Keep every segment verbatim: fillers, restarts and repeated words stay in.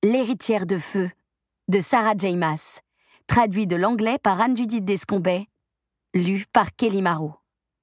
L'héritière de feu, de Sarah J. Maas, traduit de l'anglais par Anne-Judith Descombet, lu par Kelly Marot.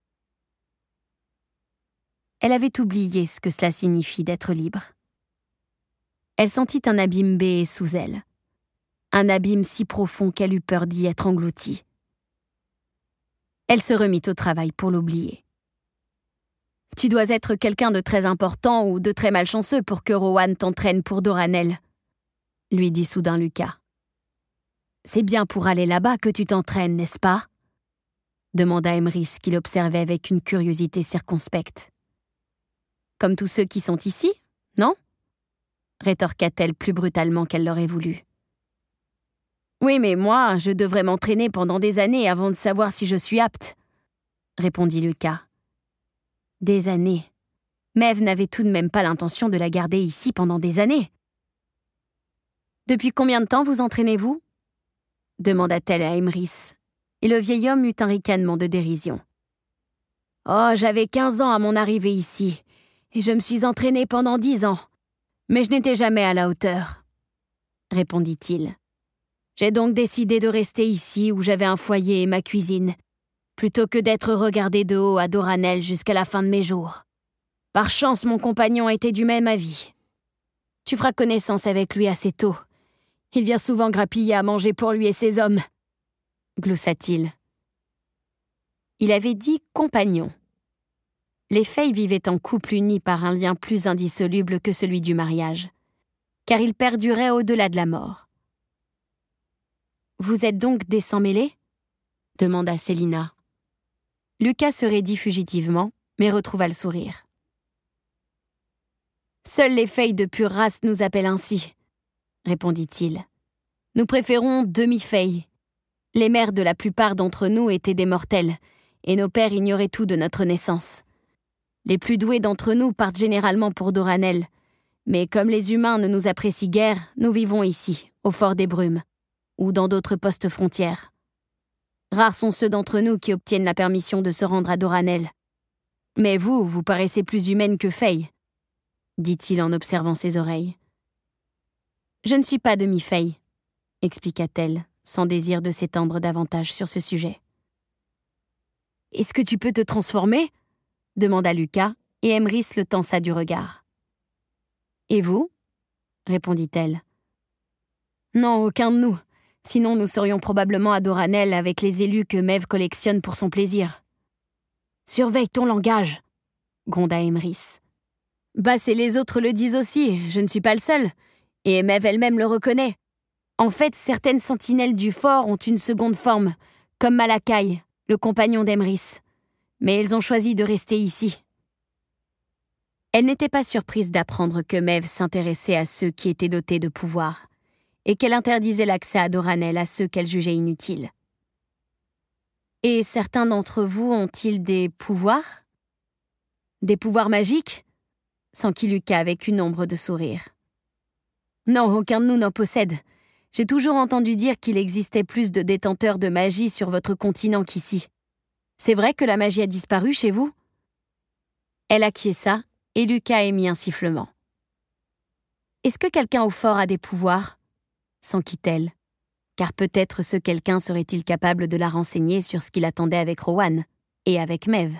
Elle avait oublié ce que cela signifie d'être libre. Elle sentit un abîme béé sous elle, un abîme si profond qu'elle eut peur d'y être engloutie. Elle se remit au travail pour l'oublier. « Tu dois être quelqu'un de très important ou de très malchanceux pour que Rowan t'entraîne pour Doranel, » lui dit soudain Lucas. « C'est bien pour aller là-bas que tu t'entraînes, n'est-ce pas ?» demanda Emrys, qui l'observait avec une curiosité circonspecte. « Comme tous ceux qui sont ici, non ?» rétorqua-t-elle plus brutalement qu'elle l'aurait voulu. « Oui, mais moi, je devrais m'entraîner pendant des années avant de savoir si je suis apte, » répondit Lucas. Des années. Maeve n'avait tout de même pas l'intention de la garder ici pendant des années. « Depuis combien de temps vous entraînez-vous » demanda-t-elle à Emrys, et le vieil homme eut un ricanement de dérision. « Oh, j'avais quinze ans à mon arrivée ici, et je me suis entraînée pendant dix ans, mais je n'étais jamais à la hauteur, » répondit-il. « J'ai donc décidé de rester ici où j'avais un foyer et ma cuisine, plutôt que d'être regardé de haut à Doranel jusqu'à la fin de mes jours. Par chance, mon compagnon était du même avis. Tu feras connaissance avec lui assez tôt. Il vient souvent grappiller à manger pour lui et ses hommes, » gloussa-t-il. Il avait dit « compagnon ». Les Fey vivaient en couple unis par un lien plus indissoluble que celui du mariage, car il perdurait au-delà de la mort. « Vous êtes donc des sans-mêlés » demanda Célina. Lucas se raidit fugitivement, mais retrouva le sourire. « Seuls les Fey de pure race nous appellent ainsi, » répondit-il. « Nous préférons demi-Fey. Les mères de la plupart d'entre nous étaient des mortels, et nos pères ignoraient tout de notre naissance. Les plus doués d'entre nous partent généralement pour Doranel, mais comme les humains ne nous apprécient guère, nous vivons ici, au Fort des Brumes, ou dans d'autres postes frontières. Rares sont ceux d'entre nous qui obtiennent la permission de se rendre à Doranel. Mais vous, vous paraissez plus humaine que Fey, » dit-il en observant ses oreilles. « Je ne suis pas demi-Fey, » expliqua-t-elle, sans désir de s'étendre davantage sur ce sujet. « Est-ce que tu peux te transformer ?» demanda Lucas, et Emrys le tensa du regard. « Et vous ?» répondit-elle. « Non, aucun de nous. Sinon nous serions probablement à Doranel avec les élus que Maeve collectionne pour son plaisir. »« Surveille ton langage !» gronda Emrys. « Bah, c'est les autres le disent aussi, je ne suis pas le seul. Et Maeve elle-même le reconnaît. En fait, certaines sentinelles du fort ont une seconde forme, comme Malakai, le compagnon d'Emrys. Mais elles ont choisi de rester ici. » Elle n'était pas surprise d'apprendre que Maeve s'intéressait à ceux qui étaient dotés de pouvoir, et qu'elle interdisait l'accès à Doranel à ceux qu'elle jugeait inutiles. « Et certains d'entre vous ont-ils des pouvoirs ? Des pouvoirs magiques ?» s'enquit Lucas avec une ombre de sourire. « Non, aucun de nous n'en possède. J'ai toujours entendu dire qu'il existait plus de détenteurs de magie sur votre continent qu'ici. C'est vrai que la magie a disparu chez vous ?» Elle acquiesça, et Lucas émit un sifflement. « Est-ce que quelqu'un au fort a des pouvoirs ?» s'enquit-elle, car peut-être ce quelqu'un serait-il capable de la renseigner sur ce qu'il attendait avec Rowan, et avec Maeve.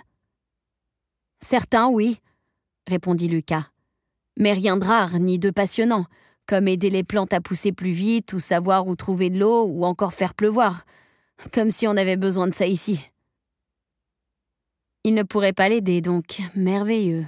« Certains, oui, » répondit Lucas, « mais rien de rare ni de passionnant, comme aider les plantes à pousser plus vite, ou savoir où trouver de l'eau, ou encore faire pleuvoir, comme si on avait besoin de ça ici. » Il ne pourrait pas l'aider, donc merveilleux.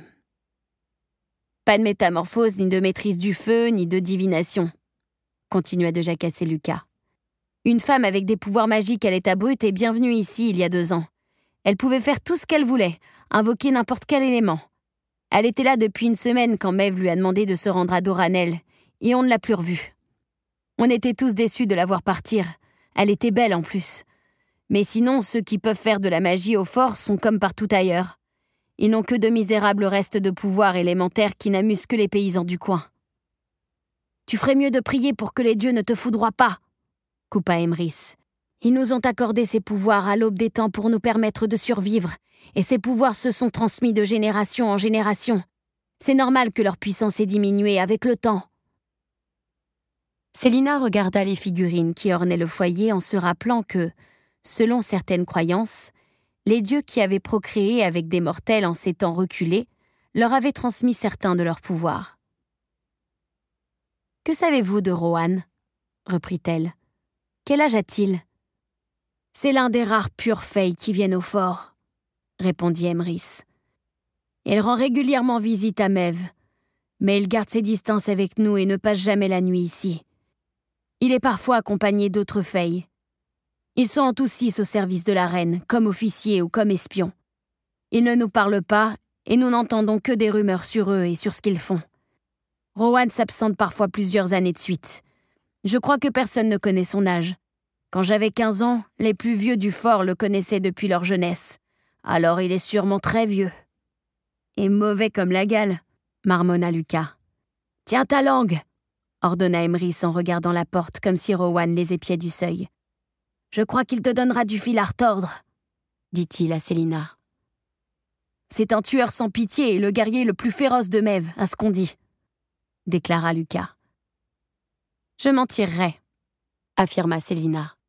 Pas de métamorphose, ni de maîtrise du feu, ni de divination, continua de jacasser Lucas. Une femme avec des pouvoirs magiques à l'état brut est bienvenue ici il y a deux ans. Elle pouvait faire tout ce qu'elle voulait, invoquer n'importe quel élément. Elle était là depuis une semaine quand Maeve lui a demandé de se rendre à Doranel, et on ne l'a plus revue. On était tous déçus de la voir partir. Elle était belle en plus. Mais sinon, ceux qui peuvent faire de la magie au fort sont comme partout ailleurs. Ils n'ont que de misérables restes de pouvoir élémentaire qui n'amusent que les paysans du coin. « Tu ferais mieux de prier pour que les dieux ne te foudroient pas !» coupa Emrys. « Ils nous ont accordé ces pouvoirs à l'aube des temps pour nous permettre de survivre, et ces pouvoirs se sont transmis de génération en génération. C'est normal que leur puissance ait diminué avec le temps. » Célina regarda les figurines qui ornaient le foyer en se rappelant que, selon certaines croyances, les dieux qui avaient procréé avec des mortels en ces temps reculés leur avaient transmis certains de leurs pouvoirs. « Que savez-vous de Rohan ?» reprit-elle. « Quel âge a-t-il ?»« C'est l'un des rares purs fays qui viennent au fort, » répondit Emrys. « Il rend régulièrement visite à Mève, mais il garde ses distances avec nous et ne passe jamais la nuit ici. Il est parfois accompagné d'autres fays. Ils sont tous six au service de la reine, comme officiers ou comme espions. Ils ne nous parlent pas, et nous n'entendons que des rumeurs sur eux et sur ce qu'ils font. Rohan s'absente parfois plusieurs années de suite. Je crois que personne ne connaît son âge. Quand j'avais quinze ans, les plus vieux du fort le connaissaient depuis leur jeunesse. Alors il est sûrement très vieux. »« Et mauvais comme la gale, » marmonna Lucas. « Tiens ta langue !» ordonna Emrys en regardant la porte comme si Rohan les épiait du seuil. « Je crois qu'il te donnera du fil à retordre, » dit-il à Célina. « C'est un tueur sans pitié et le guerrier le plus féroce de Mève, à ce qu'on dit, » déclara Lucas. « Je m'en tirerai, » affirma Célina.